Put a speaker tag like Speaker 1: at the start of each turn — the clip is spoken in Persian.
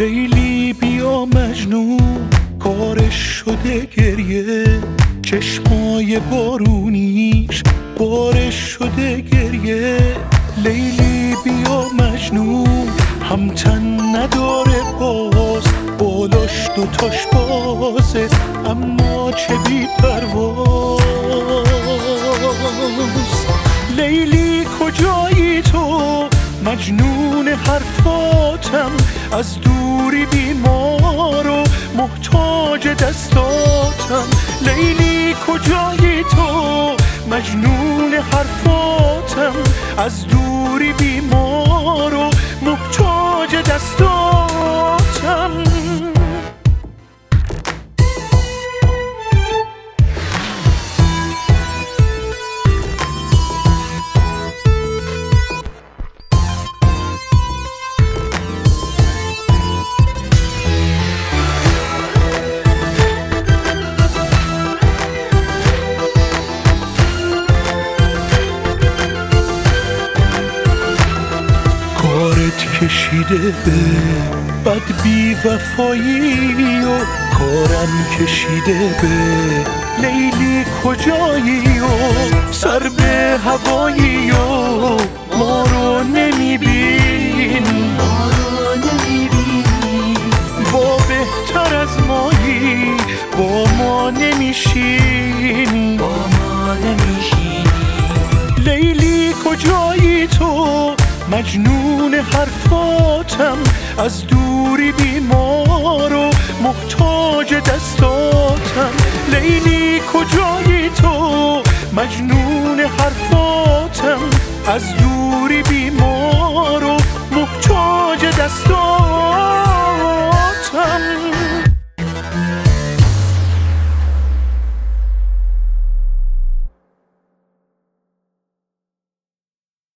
Speaker 1: لیلی بیا مجنون کارش شده گریه، چشمای بارونیش بارش شده گریه. لیلی بیا مجنون همتن نداره باز، بالاش دوتاش بازه اما چه بی پرواز. لیلی کجایی تو مجنون حرفاتم، از دوری بیمار و محتاج دستاتم. لیلی کجایی تو مجنون حرفاتم، از دوری بیمار و محتاج دستاتم. کشیده به بد بی وفایی و کارم کشیده به لیلی کجایی و سر به هوایی و ما رو نمیبینی، با بهتر از مایی با ما نمیشینی. لیلی کجایی تو مجنون حرفاتم، از دوری بیمار و محتاج دستاتم. لیلی کجایی تو مجنون حرفاتم، از دوری بیمار